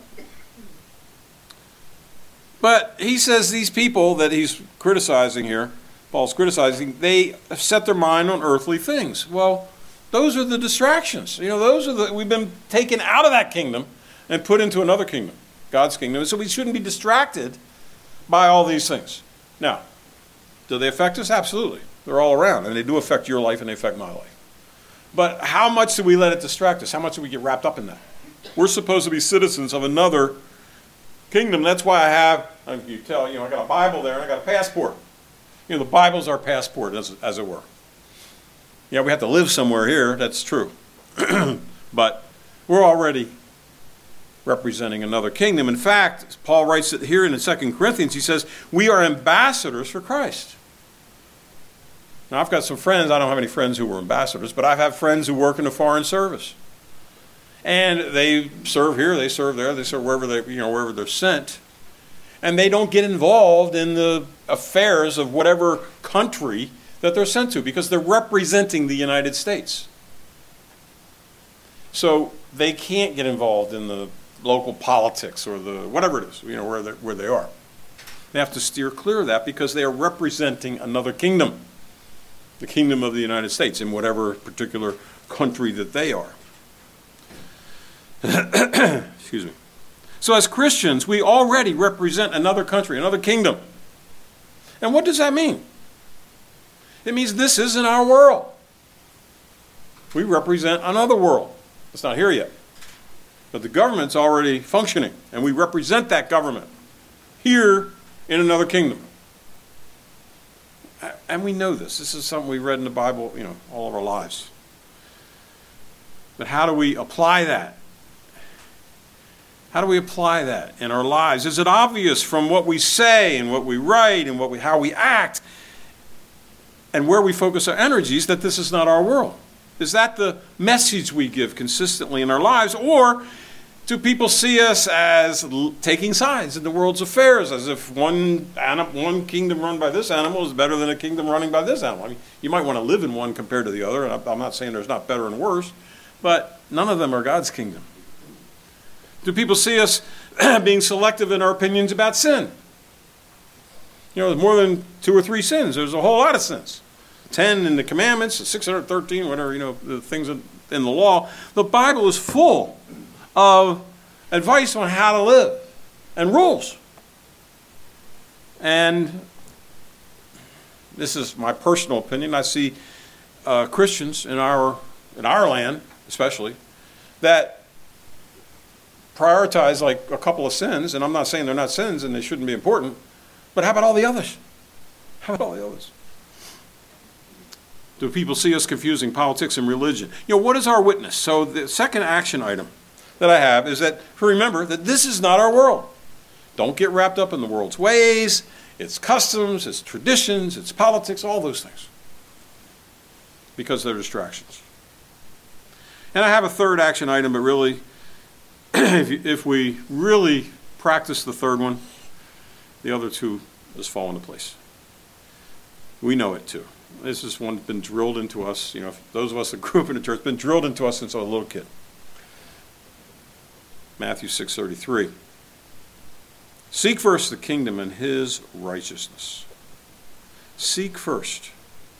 But he says these people that he's criticizing here, Paul's criticizing, they set their mind on earthly things. Well, those are the distractions. You know, those are the, we've been taken out of that kingdom and put into another kingdom, God's kingdom. So we shouldn't be distracted by all these things. Now, do they affect us? Absolutely. They're all around, and they do affect your life and they affect my life. But how much do we let it distract us? How much do we get wrapped up in that? We're supposed to be citizens of another kingdom. That's why I have, you tell, you know, I got a Bible there and I got a passport. You know, the Bible's our passport, as, as it were. Yeah, we have to live somewhere here, that's true. But we're already representing another kingdom. In fact, Paul writes it here in the Second Corinthians, he says, we are ambassadors for Christ. Now, I've got some friends, I don't have any friends who were ambassadors, but I've had friends who work in the foreign service. And they serve here, they serve there, they serve wherever they, you know, wherever they're sent. And they don't get involved in the affairs of whatever country that they're sent to because they're representing the United States. So they can't get involved in the local politics or the whatever it is, you know, where they where they are. They have to steer clear of that because they are representing another kingdom, the kingdom of the United States in whatever particular country that they are. Excuse me. So as Christians, we already represent another country, another kingdom. And what does that mean? It means this isn't our world. We represent another world. It's not here yet. But the government's already functioning, and we represent that government here in another kingdom. And we know this. This is something we read in the Bible, you know, all of our lives. But how do we apply that? How do we apply that in our lives? Is it obvious from what we say and what we write and what we, how we act and where we focus our energies that this is not our world? Is that the message we give consistently in our lives? Or do people see us as l- taking sides in the world's affairs, as if one anim- one kingdom run by this animal is better than a kingdom running by this animal? I mean, you might want to live in one compared to the other, and I'm not saying there's not better and worse, but none of them are God's kingdom. Do people see us being selective in our opinions about sin? You know, there's more than two or three sins. There's a whole lot of sins. Ten in the commandments, six hundred thirteen, whatever, you know, the things in, in the law. The Bible is full of advice on how to live and rules. And this is my personal opinion. I see uh, Christians in our in our land, especially, that prioritize like a couple of sins, and I'm not saying they're not sins and they shouldn't be important, but how about all the others? How about all the others? Do people see us confusing politics and religion? You know, what is our witness? So the second action item that I have is that, remember, that this is not our world. Don't get wrapped up in the world's ways, its customs, its traditions, its politics, all those things, because they're distractions. And I have a third action item, but really, if, you, if we really practice the third one, the other two just fall into place. We know it too. This is one that's been drilled into us. You know, those of us that grew up in the church, it's been drilled into us since I was a little kid. Matthew six thirty-three. Seek first the kingdom and his righteousness. Seek first.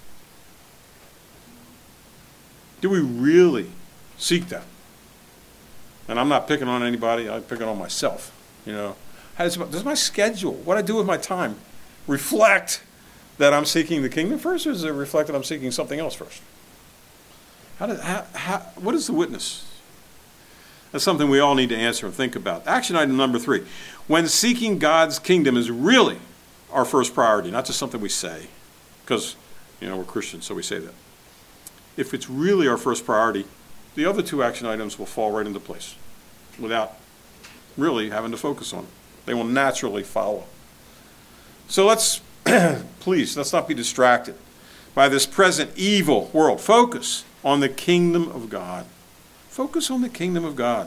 Do we really seek that? And I'm not picking on anybody, I'm picking on myself. You know, how does, does my schedule, what I do with my time, reflect that I'm seeking the kingdom first, or does it reflect that I'm seeking something else first? How does, how, how, what is the witness? That's something we all need to answer and think about. Action item number three. When seeking God's kingdom is really our first priority, not just something we say, because, you know, we're Christians, so we say that. If it's really our first priority, the other two action items will fall right into place without really having to focus on them. They will naturally follow. So let's, please, let's not be distracted by this present evil world. Focus on the kingdom of God. Focus on the kingdom of God.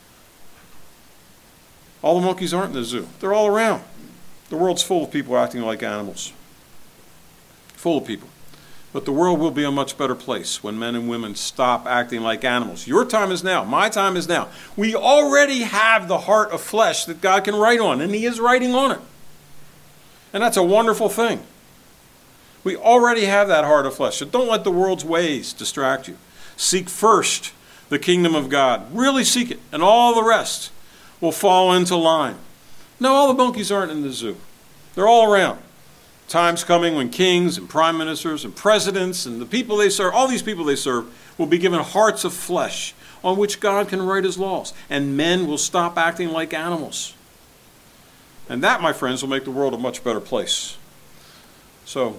All the monkeys aren't in the zoo. They're all around. The world's full of people acting like animals. Full of people. But the world will be a much better place when men and women stop acting like animals. Your time is now. My time is now. We already have the heart of flesh that God can write on, and he is writing on it. And that's a wonderful thing. We already have that heart of flesh. So don't let the world's ways distract you. Seek first the kingdom of God. Really seek it, and all the rest will fall into line. No, all the monkeys aren't in the zoo. They're all around. Time's coming when kings and prime ministers and presidents and the people they serve, all these people they serve, will be given hearts of flesh on which God can write his laws. And men will stop acting like animals. And that, my friends, will make the world a much better place. So,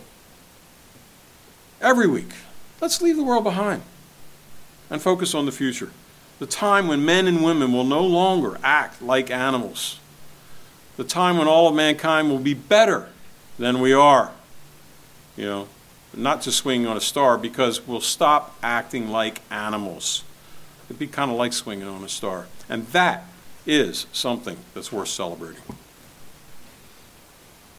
every week, let's leave the world behind and focus on the future. The time when men and women will no longer act like animals. The time when all of mankind will be better than we are. You know, not just swinging on a star, because we'll stop acting like animals. It'd be kind of like swinging on a star. And that is something that's worth celebrating.